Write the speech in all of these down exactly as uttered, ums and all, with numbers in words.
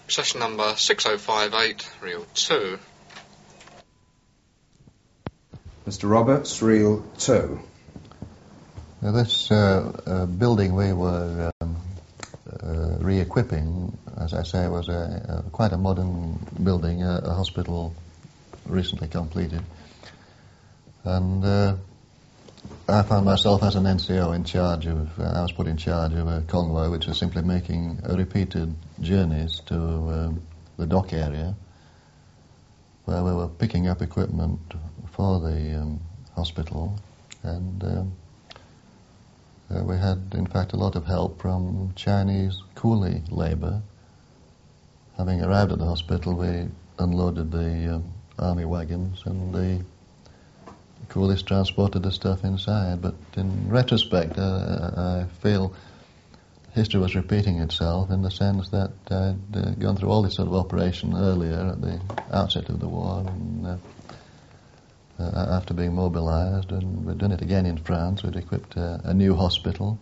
Session number six oh five eight, reel two. Mister Roberts, reel two. Now this uh, uh, building we were um, uh, re-equipping, as I say, was a, a quite a modern building, a, a hospital recently completed. And uh, I found myself as an N C O in charge of, uh, I was put in charge of a convoy which was simply making uh, repeated journeys to um, the dock area where we were picking up equipment for the um, hospital. And um, uh, we had, in fact, a lot of help from Chinese coolie labour. Having arrived at the hospital, we unloaded the um, army wagons and the coolies transported the stuff inside. But in retrospect, uh, I feel history was repeating itself in the sense that I'd uh, gone through all this sort of operation earlier at the outset of the war, and uh, uh, after being mobilised, and we'd done it again in France. We'd equipped a, a new hospital,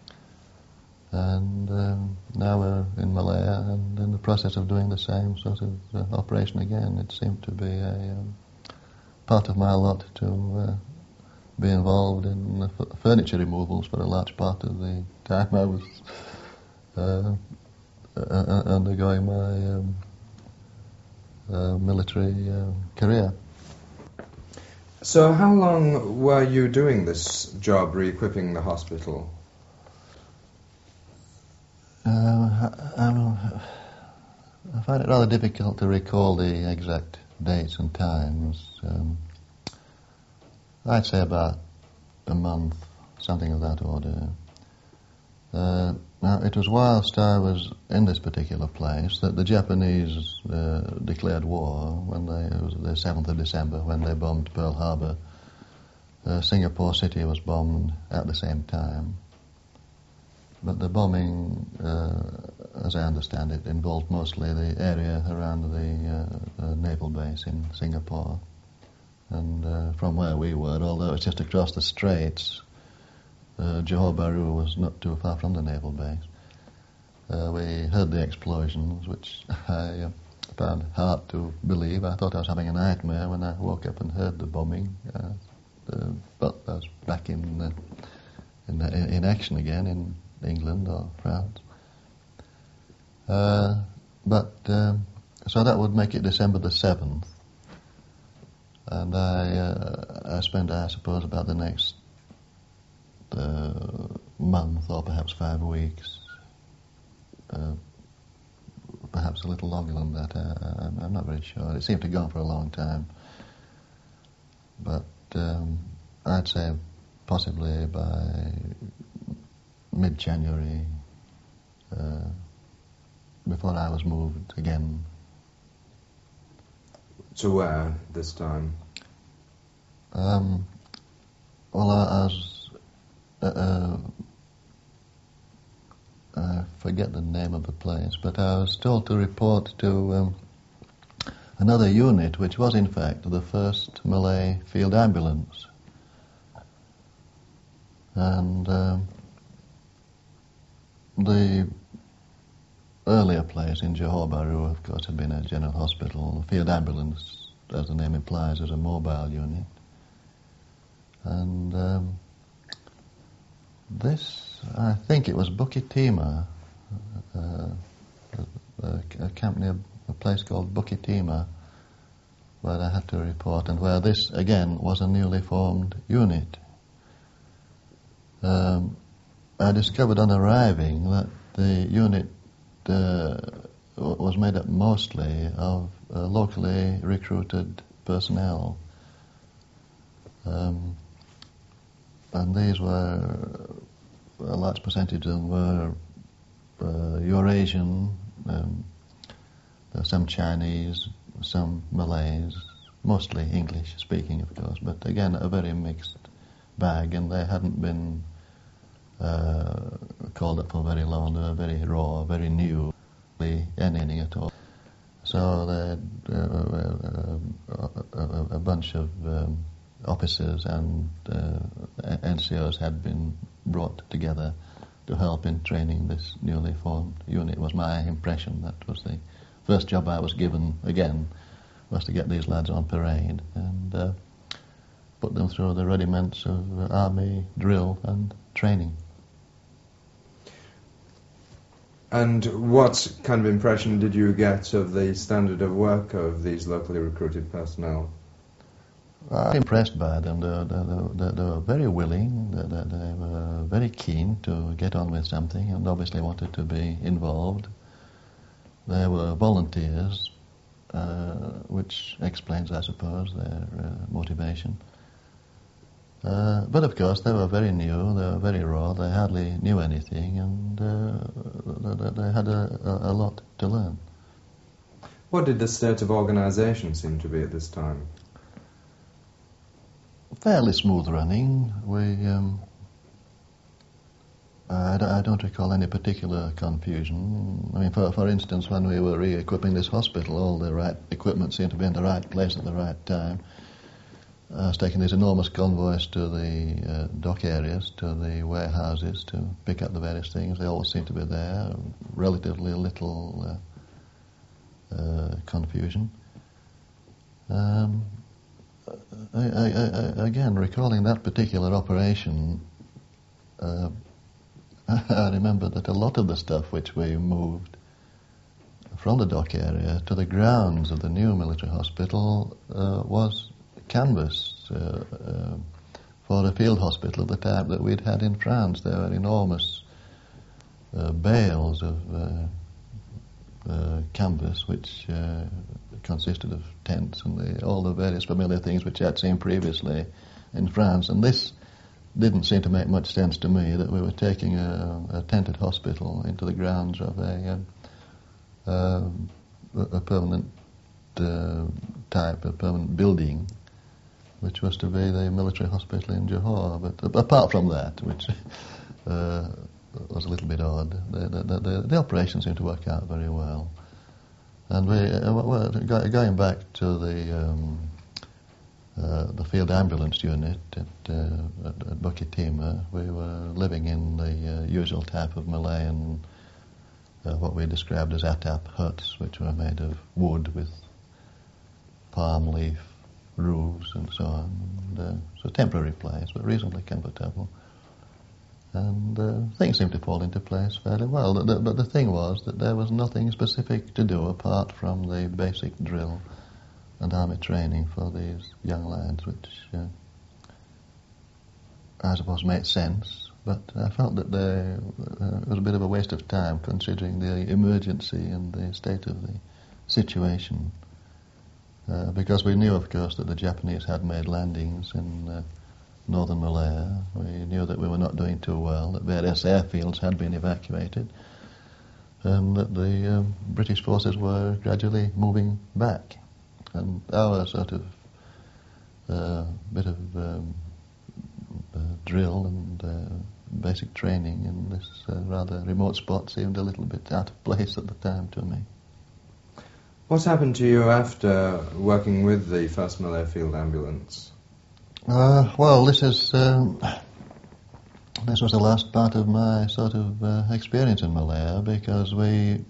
and um, now we're in Malaya and in the process of doing the same sort of uh, operation again. It seemed to be a um, part of my lot to uh, be involved in f- furniture removals for a large part of the time I was uh, uh, undergoing my um, uh, military uh, career. So how long were you doing this job, re-equipping the hospital? Uh, I, I, I find it rather difficult to recall the exact dates and times. Um, I'd say about a month, something of that order. Uh, now, it was whilst I was in this particular place that the Japanese uh, declared war when they, it was the seventh of December, when they bombed Pearl Harbor. Uh, Singapore City was bombed at the same time. But the bombing, uh, as I understand it, involved mostly the area around the uh, uh, naval base in Singapore. And uh, from where we were, although it's just across the straits, uh, Johor Bahru was not too far from the naval base. Uh, we heard the explosions, which I uh, found hard to believe. I thought I was having a nightmare when I woke up and heard the bombing. Uh, uh, but I was back in, uh, in, in action again in England or France. Uh, but, um, so that would make it December the seventh. And I, uh, I spent, I suppose, about the next uh, month or perhaps five weeks, uh, perhaps a little longer than that. I, I'm, I'm not very sure. It seemed to go on for a long time. But um, I'd say possibly by mid-January, uh, before I was moved again. To where this time? Um, well, I, I was, uh, uh, I forget the name of the place, but I was told to report to um, another unit, which was in fact the first Malay field ambulance. And um, the earlier place in Johor Bahru, of course, had been a general hospital. The field ambulance, as the name implies, is a mobile unit. And um, this, I think it was Bukit Timah, uh, a, a camp near a place called Bukit Timah, where I had to report, and where this, again, was a newly formed unit. Um, I discovered on arriving that the unit uh, was made up mostly of uh, locally recruited personnel. Um, and these were, a large percentage of them were uh, Eurasian, um, there were some Chinese, some Malays, mostly English speaking, of course, but again, a very mixed bag, and they hadn't been uh, called up for very long. They were very raw, very new, anything at all. So they had uh, a, a, a bunch of um, officers and uh, N C Os had been brought together to help in training this newly formed unit, was my impression. That was the first job I was given, again, was to get these lads on parade and uh, put them through the rudiments of uh, army drill and training. And what kind of impression did you get of the standard of work of these locally recruited personnel? I was impressed by them. They, they, they, they were very willing, they, they, they were very keen to get on with something and obviously wanted to be involved. They were volunteers, uh, which explains, I suppose, their uh, motivation. Uh, but of course they were very new, they were very raw, they hardly knew anything, and uh, they, they had a, a, a lot to learn. What did the state of organisation seem to be at this time? Fairly smooth running. We, um, I, I don't recall any particular confusion. I mean, for, for instance, when we were re-equipping this hospital, all the right equipment seemed to be in the right place at the right time. I was taking these enormous convoys to the uh, dock areas, to the warehouses, to pick up the various things. They always seemed to be there. Relatively little uh, uh, confusion. Um, I, I, I, again, recalling that particular operation, uh, I remember that a lot of the stuff which we moved from the dock area to the grounds of the new military hospital uh, was canvas uh, uh, for a field hospital of the type that we'd had in France. There were enormous uh, bales of uh, uh, canvas which uh, consisted of tents and the, all the various familiar things which I'd seen previously in France. And this didn't seem to make much sense to me, that we were taking a, a tented hospital into the grounds of a, uh, uh, a permanent uh, type, a permanent building, which was to be the military hospital in Johor. But apart from that, which uh, was a little bit odd, the, the, the, the operation seemed to work out very well. And we, uh, well, going back to the um, uh, the field ambulance unit at, uh, at, at Bukit Timah, we were living in the uh, usual type of Malayan, uh, what we described as atap huts, which were made of wood with palm leaf roofs and so on. And, uh, it's a temporary place, but reasonably comfortable. And uh, things seemed to fall into place fairly well. The, the, but the thing was that there was nothing specific to do apart from the basic drill and army training for these young lads, which uh, I suppose made sense. But I felt that they, uh, it was a bit of a waste of time considering the emergency and the state of the situation. Uh, because we knew, of course, that the Japanese had made landings in uh, northern Malaya. We knew that we were not doing too well, that various airfields had been evacuated, and that the um, British forces were gradually moving back. And our sort of uh, bit of um, uh, drill and uh, basic training in this uh, rather remote spot seemed a little bit out of place at the time to me. What happened to you after working with the first Malaya Field Ambulance? Uh, well, this is um, this was the last part of my sort of uh, experience in Malaya, because we,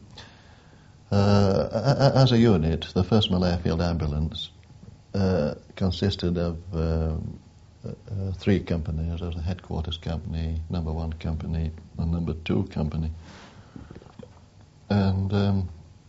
uh, as a unit, the first Malaya Field Ambulance uh, consisted of uh, uh, three companies. There was a headquarters company, number one company, and number two company. And um,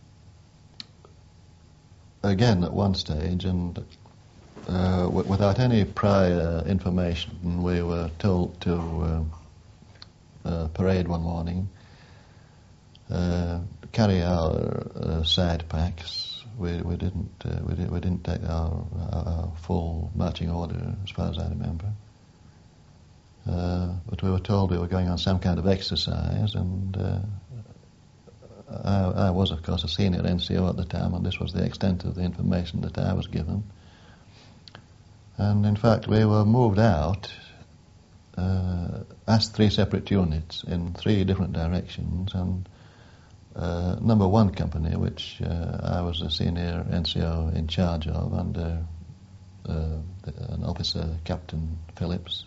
again, at one stage, and uh, w- without any prior information, we were told to uh, uh, parade one morning, uh, carry our uh, side packs. We we didn't uh, we, did, we didn't take our, our, our full marching order, as far as I remember. Uh, but we were told we were going on some kind of exercise, and uh, I, I was, of course, a senior N C O at the time, and this was the extent of the information that I was given. And in fact, we were moved out uh, as three separate units in three different directions, and uh, number one company, which uh, I was a senior N C O in charge of under uh, the, an officer, Captain Phillips,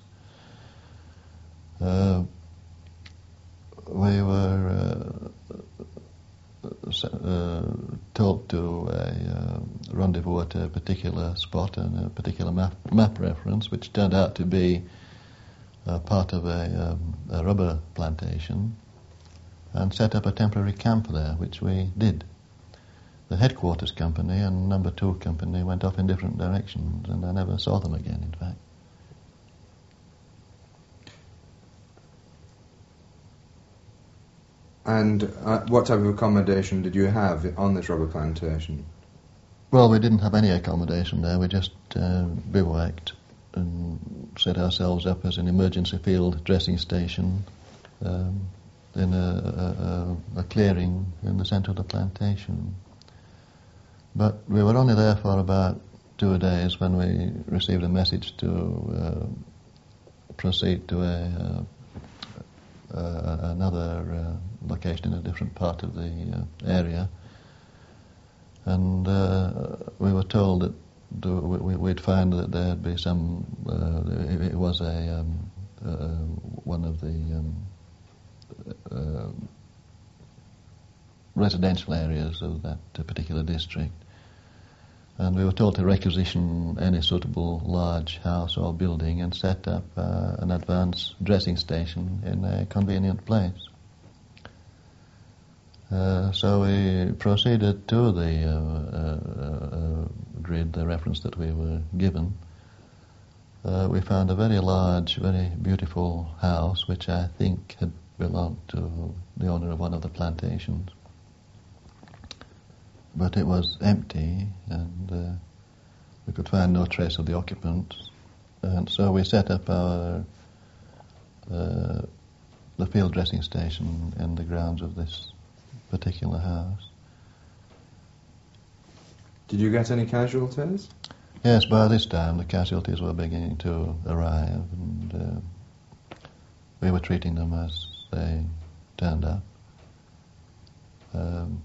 uh, we were uh, uh, told to a uh, rendezvous at a particular spot and a particular map, map reference, which turned out to be uh, part of a, um, a rubber plantation, and set up a temporary camp there, which we did. The headquarters company and number two company went off in different directions, and I never saw them again, in fact. And uh, what type of accommodation did you have on this rubber plantation? Well, we didn't have any accommodation there. We just uh, bivouacked and set ourselves up as an emergency field dressing station um, in a, a, a clearing in the centre of the plantation. But we were only there for about two days when we received a message to uh, proceed to a uh, uh, another uh, location in a different part of the uh, area. And uh, we were told that do, we, we'd find that there'd be some, uh, it, it was a um, uh, one of the um, uh, residential areas of that particular district. And we were told to requisition any suitable large house or building and set up uh, an advanced dressing station in a convenient place. Uh, so we proceeded to the uh, uh, uh, grid, the reference that we were given. Uh, we found a very large, very beautiful house, which I think had belonged to the owner of one of the plantations. But it was empty, and uh, we could find no trace of the occupants. And so we set up our uh, the field dressing station in the grounds of this particular house. Did you get any casualties? Yes, by this time the casualties were beginning to arrive, and uh, we were treating them as they turned up. Um,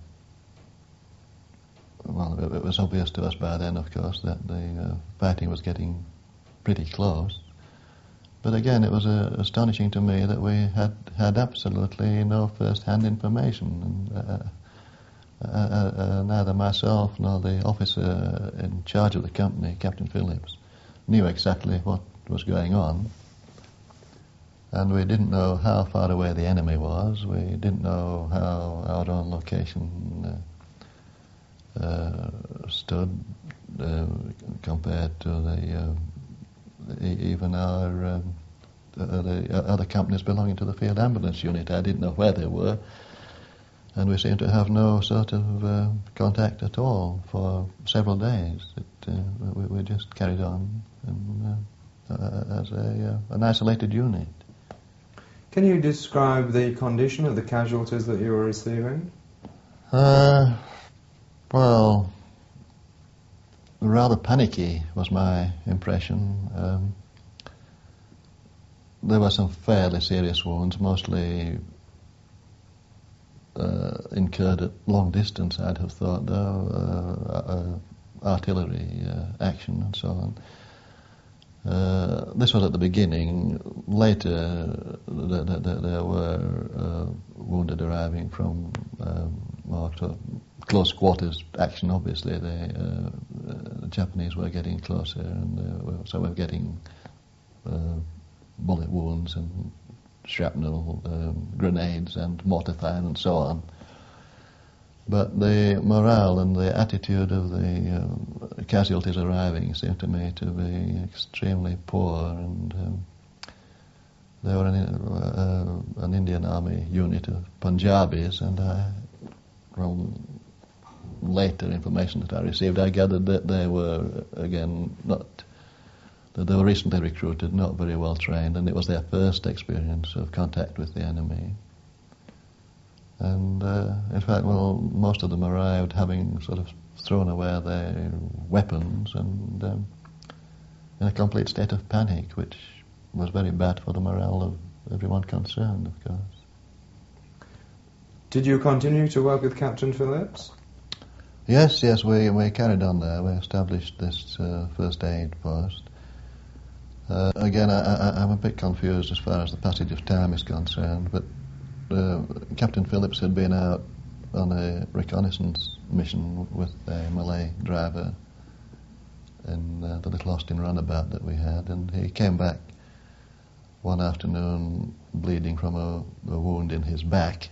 well, it, it was obvious to us by then, of course, that the uh, fighting was getting pretty close. But again, it was uh, astonishing to me that we had had absolutely no first-hand information. And, uh, uh, uh, uh, neither myself nor the officer in charge of the company, Captain Phillips, knew exactly what was going on. And we didn't know how far away the enemy was. We didn't know how our own location uh, uh, stood uh, compared to the... Uh, even our um, the, the other companies belonging to the field ambulance unit. I didn't know where they were, and we seemed to have no sort of uh, contact at all for several days. It, uh, we, we just carried on and, uh, uh, as a, uh, an isolated unit. Can you describe the condition of the casualties that you were receiving? Uh, well... Rather panicky was my impression. Um, there were some fairly serious wounds, mostly uh, incurred at long distance, I'd have thought, though, uh, uh, artillery uh, action and so on. Uh, this was at the beginning. Later, th- th- th- there were uh, wounded arriving from um, more to close quarters action. Obviously, the, uh, the Japanese were getting closer, and uh, so we were getting uh, bullet wounds and shrapnel, um, grenades, and mortar fire, and so on. But the morale and the attitude of the uh, casualties arriving seemed to me to be extremely poor, and um, they were an, uh, an Indian Army unit of Punjabis, and I, from later information that I received, I gathered that they were, again, not, that they were recently recruited, not very well trained, and it was their first experience of contact with the enemy. And, uh, in fact, well, most of them arrived having sort of thrown away their weapons and um, in a complete state of panic, which was very bad for the morale of everyone concerned, of course. Did you continue to work with Captain Phillips? Yes, yes, we, we carried on there. We established this uh, first aid post. Uh, again, I, I, I'm a bit confused as far as the passage of time is concerned, but Uh, Captain Phillips had been out on a reconnaissance mission with a Malay driver in uh, the little Austin runabout that we had, and he came back one afternoon bleeding from a, a wound in his back,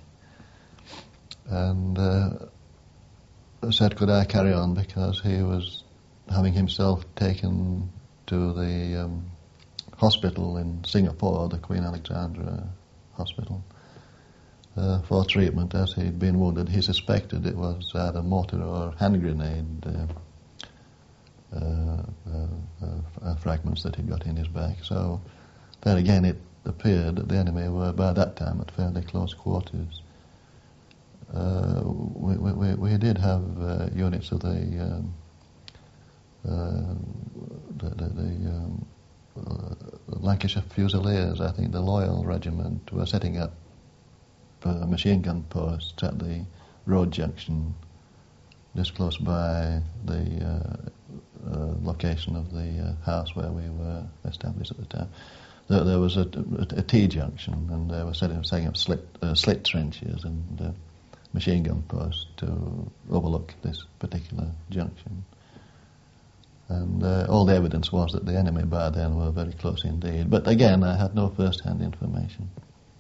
and uh, said, could I carry on, because he was having himself taken to the um, hospital in Singapore, the Queen Alexandra Hospital, uh, for treatment as he'd been wounded. He suspected it was either mortar or hand grenade uh, uh, uh, uh, fragments that he'd got in his back. So there again it appeared that the enemy were by that time at fairly close quarters. Uh, we, we, we did have uh, units of the, um, uh, the, the, the um, uh, Lancashire Fusiliers, I think the Loyal Regiment, were setting up uh, machine gun posts at the road junction just close by the uh, uh, location of the uh, house where we were established at the time. There, there was a, a, a T-junction, and they were setting, setting up slit, uh, slit trenches and uh, machine gun posts to overlook this particular junction. And uh, all the evidence was that the enemy by then were very close indeed. But again, I had no first-hand information.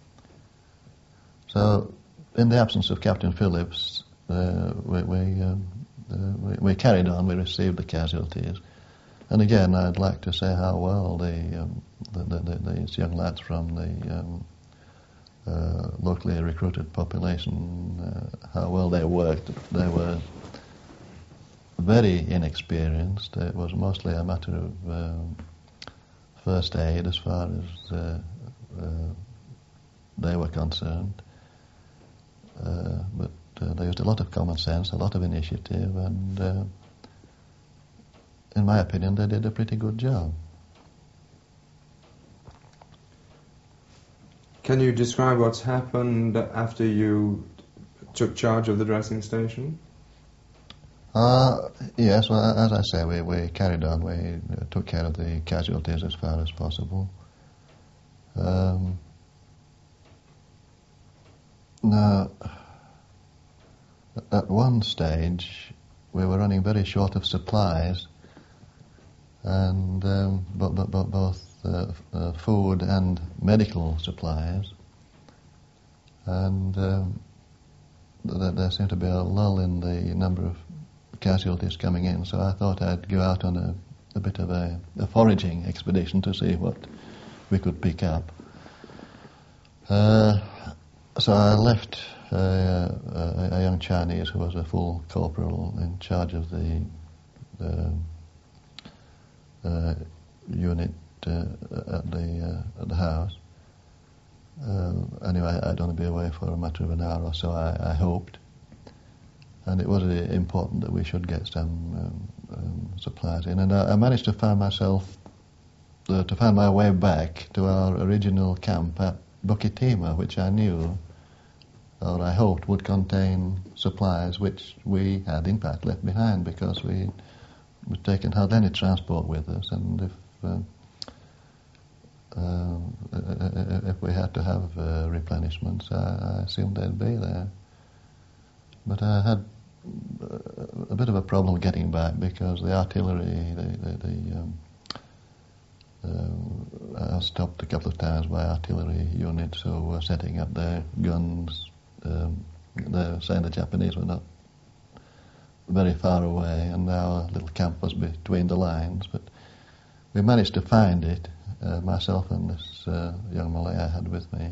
So, in the absence of Captain Phillips, uh, we, we, um, uh, we, we carried on, we received the casualties. And again, I'd like to say how well the, um, the, the, the, these young lads from the um, uh, locally recruited population, uh, how well they worked. They were very inexperienced. It was mostly a matter of um, first aid as far as uh, uh, they were concerned. Uh, but uh, they used a lot of common sense, a lot of initiative, and uh, in my opinion, they did a pretty good job. Can you describe what's happened after you took charge of the dressing station? Uh, yes, well, as I say, we, we carried on. We uh, took care of the casualties as far as possible. Um, now, at one stage, we were running very short of supplies, and um, but, but, but both uh, uh, food and medical supplies, and um, th- there seemed to be a lull in the number of casualties coming in, so I thought I'd go out on a, a bit of a, a foraging expedition to see what we could pick up. Uh, so I left a, a, a young Chinese who was a full corporal in charge of the, the uh, unit uh, at the uh, at the house. Uh, anyway, I'd only be away for a matter of an hour or so, I, I hoped. And it was uh, important that we should get some um, um, supplies in. And I, I managed to find myself, uh, to find my way back to our original camp at Bukit-Timah, which I knew, or I hoped, would contain supplies which we had in fact left behind, because we had taken hardly any transport with us, and if uh, uh, if we had to have uh, replenishments, I, I assumed they'd be there. But I had a bit of a problem getting back, because the artillery, the, the, the um, uh, I was stopped a couple of times by artillery units who were setting up their guns. Um, they were saying the Japanese were not very far away, and our little camp was between the lines. But we managed to find it, uh, myself and this uh, young Malay I had with me.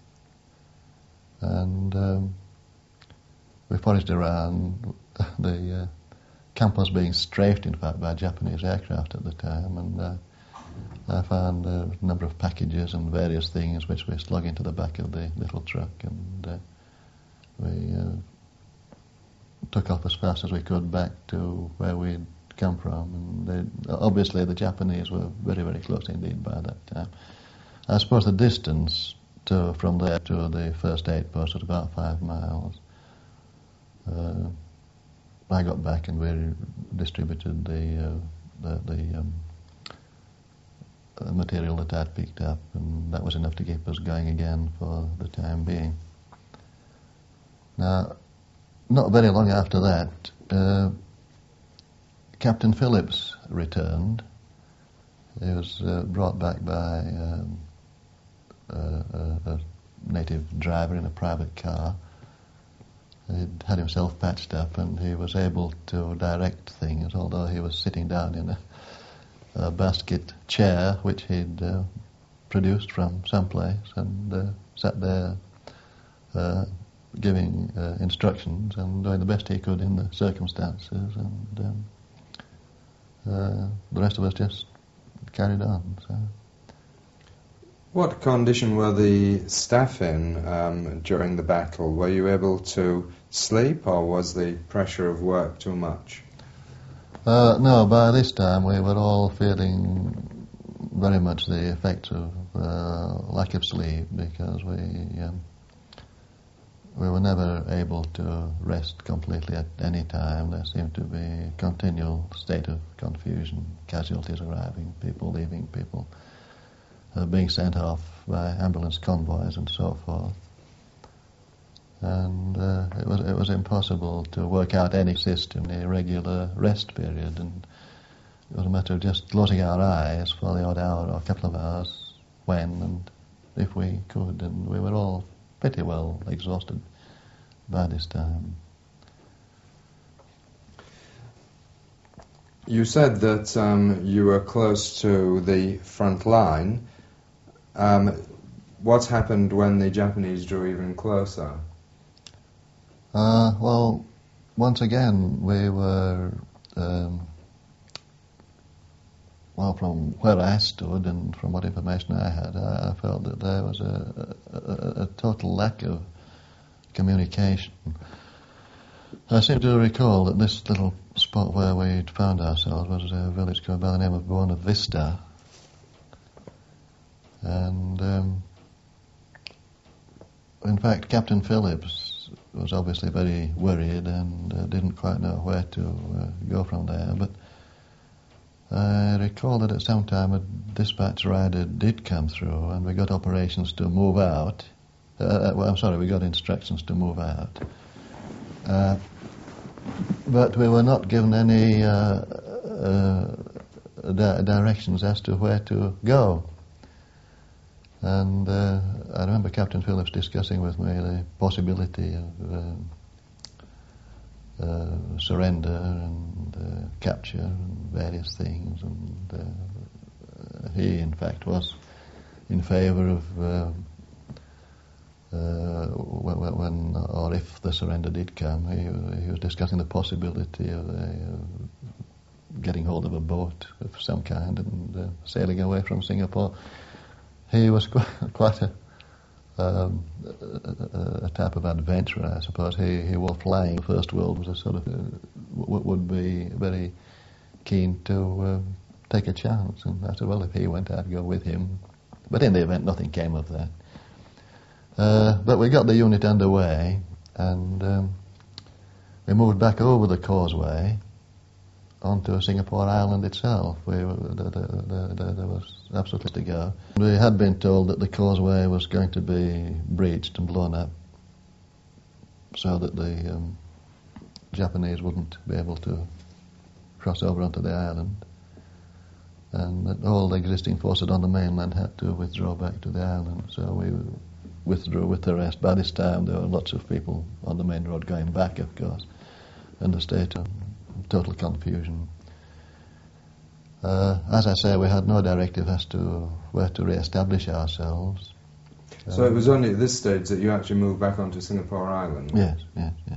And um, we foraged around. The uh, camp was being strafed, in fact, by Japanese aircraft at the time, and uh, I found a number of packages and various things which we slung into the back of the little truck, and uh, we uh, took off as fast as we could back to where we'd come from. And they, obviously the Japanese were very, very close indeed by that time. I suppose the distance to, from there to the first aid post was about five miles. Uh, I got back and we distributed the uh, the, the um, uh, material that I'd picked up, and that was enough to keep us going again for the time being. Now, not very long after that, uh, Captain Phillips returned. He was uh, brought back by um, a, a, a native driver in a private car. He'd had himself patched up, and he was able to direct things, although he was sitting down in a, a basket chair which he'd uh, produced from someplace, and uh, sat there uh, giving uh, instructions and doing the best he could in the circumstances, and um, uh, the rest of us just carried on. So. What condition were the staff in um, during the battle? Were you able to sleep, or was the pressure of work too much? Uh, no, by this time we were all feeling very much the effects of uh, lack of sleep, because we um, we were never able to rest completely at any time. There seemed to be a continual state of confusion, casualties arriving, people leaving, people uh, being sent off by ambulance convoys and so forth. And uh, it was it was impossible to work out any system, any regular rest period, and it was a matter of just closing our eyes for the odd hour or a couple of hours when and if we could, and we were all pretty well exhausted by this time. You said that um, you were close to the front line. Um, what happened when the Japanese drew even closer? Uh, well, once again, we were, um, well, from where I stood and from what information I had, I, I felt that there was a, a, a total lack of communication. I seem to recall that this little spot where we'd found ourselves was a village called by the name of Buona Vista. And, um, in fact, Captain Phillips was obviously very worried and uh, didn't quite know where to uh, go from there. But I recall that at some time a dispatch rider did come through, and we got operations to move out. Uh, well, I'm sorry, we got instructions to move out. Uh, but we were not given any uh, uh, di- directions as to where to go. And uh, I remember Captain Phillips discussing with me the possibility of uh, uh, surrender and uh, capture and various things. And uh, he, in fact, was in favour of uh, uh, when, when or if the surrender did come, he, he was discussing the possibility of uh, getting hold of a boat of some kind and uh, sailing away from Singapore. He was quite, quite a, um, a, a type of adventurer, I suppose. He, he was flying. The First World was a sort of, uh, w- would be very keen to uh, take a chance. And I said, well, if he went, I'd go with him. But in the event, nothing came of that. Uh, but we got the unit underway, and um, we moved back over the causeway onto Singapore Island itself. We, the, the, the, the, there was absolutely to go. We had been told that the causeway was going to be breached and blown up so that the um, Japanese wouldn't be able to cross over onto the island, and that all the existing forces on the mainland had to withdraw back to the island. So we withdrew with the rest. By this time there were lots of people on the main road going back, of course, in a state of total confusion. Uh, as I say, we had no directive as to where to re-establish ourselves. So um, it was only at this stage that you actually moved back onto Singapore Island? Yes, yes, yes.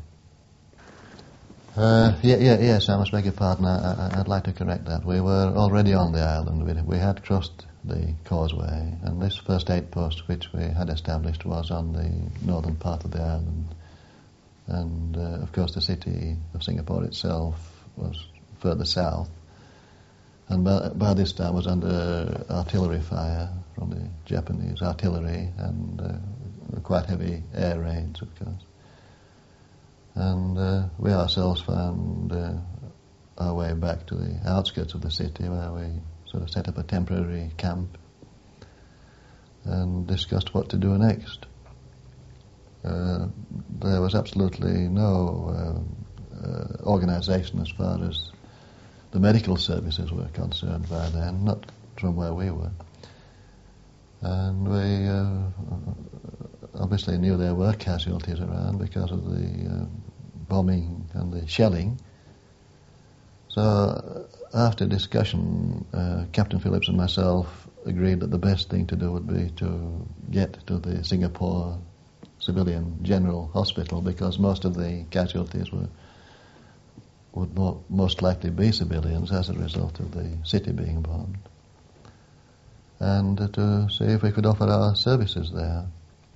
Uh, yeah, yeah, yes, I must beg your pardon. I, I, I'd like to correct that. We were already on the island. We, we had crossed the causeway, and this first aid post which we had established was on the northern part of the island. And, uh, of course, the city of Singapore itself was further south, and by, by this time was under artillery fire from the Japanese artillery, and uh, quite heavy air raids, of course. And uh, we ourselves found uh, our way back to the outskirts of the city, where we sort of set up a temporary camp and discussed what to do next. uh, there was absolutely no uh, uh, organisation as far as the medical services were concerned by then, not from where we were. And we uh, obviously knew there were casualties around because of the uh, bombing and the shelling. So uh, after discussion, uh, Captain Phillips and myself agreed that the best thing to do would be to get to the Singapore Civilian General Hospital, because most of the casualties were would more, most likely be civilians as a result of the city being bombed, and uh, to see if we could offer our services there.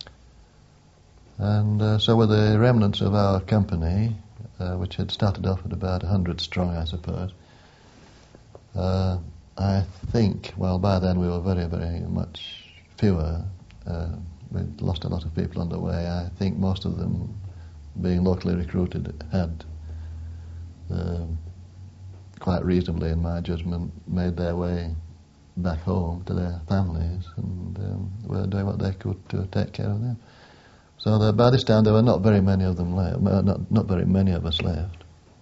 And uh, so with the remnants of our company, uh, which had started off at about a hundred strong, I suppose, uh, I think, well, by then we were very, very much fewer. Uh, we'd lost a lot of people on the way. I think most of them, being locally recruited, had uh, quite reasonably, in my judgment, made their way back home to their families, and um, were doing what they could to take care of them. So the, by this time there were not very many of them left, not, not very many of us left.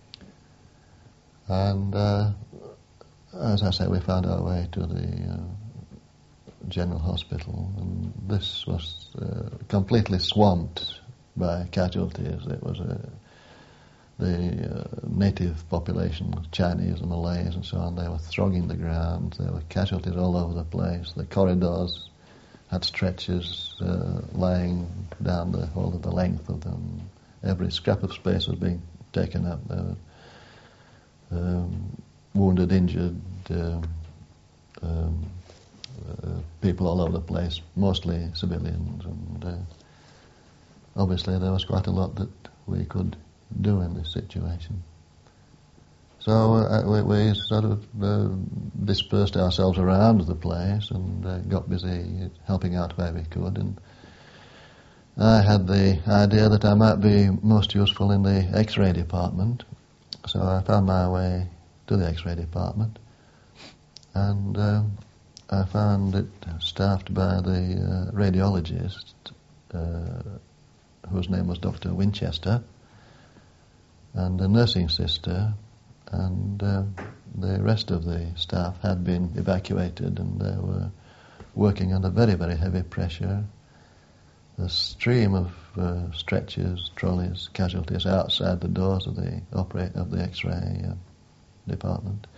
And uh, as I say, we found our way to the uh, General Hospital, and this was uh, completely swamped by casualties. It was a the uh, native population, Chinese and Malays and so on, they were thronging the ground. There were casualties all over the place. The corridors had stretchers uh, lying down the whole of the length of them. Every scrap of space was being taken up. There were um, wounded, injured, uh, um, uh, people all over the place, mostly civilians. And uh, obviously there was quite a lot that we could do in this situation. So uh, we, we sort of uh, dispersed ourselves around the place and uh, got busy helping out where we could. And I had the idea that I might be most useful in the X-ray department, so I found my way to the X-ray department, and uh, I found it staffed by the uh, radiologist, uh, whose name was Doctor Winchester, and a nursing sister, and uh, the rest of the staff had been evacuated, and they were working under very, very heavy pressure. The stream of uh, stretchers, trolleys, casualties outside the doors of the operate of the X-ray uh, department